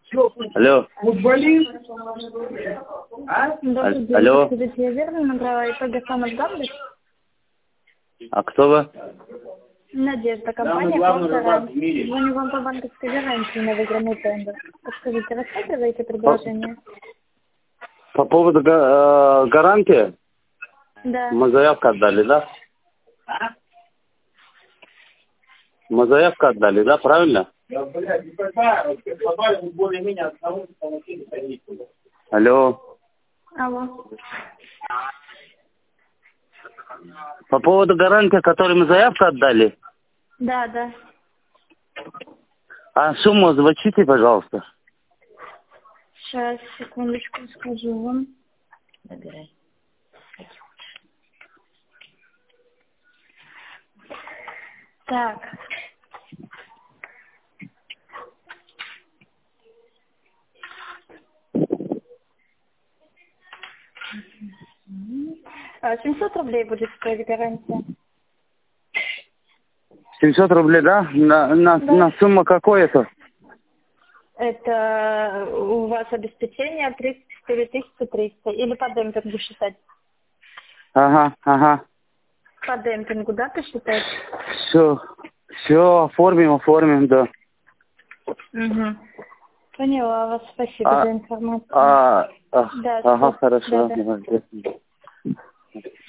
Алло. Добрый день. Алло. Скажите, я верно набрала итоги самых главных? А кто вы? Надежда, компания «Просто». Звоню вам по банковской гарантии на выигранный тендер. Подскажите, рассматриваете предложение? По поводу гарантии? Да. Мы заявку отдали, да? Мы заявку отдали, да, правильно? Алло. Алло. По поводу гарантии, которой мы заявку отдали? Да, да. А сумму озвучите, пожалуйста. Сейчас, секундочку, скажу вам. Набирай. Так. А, 700 рублей будет стоить гарантия. 700 рублей, да? На сумму какой это? Это у вас обеспечение 34 300 или по демпингу считать? Ага. По демпингу, да, посчитать? Все, оформим, да. Угу. Поняла вас, спасибо за информацию. Ага, Да, хорошо. да. Молодец.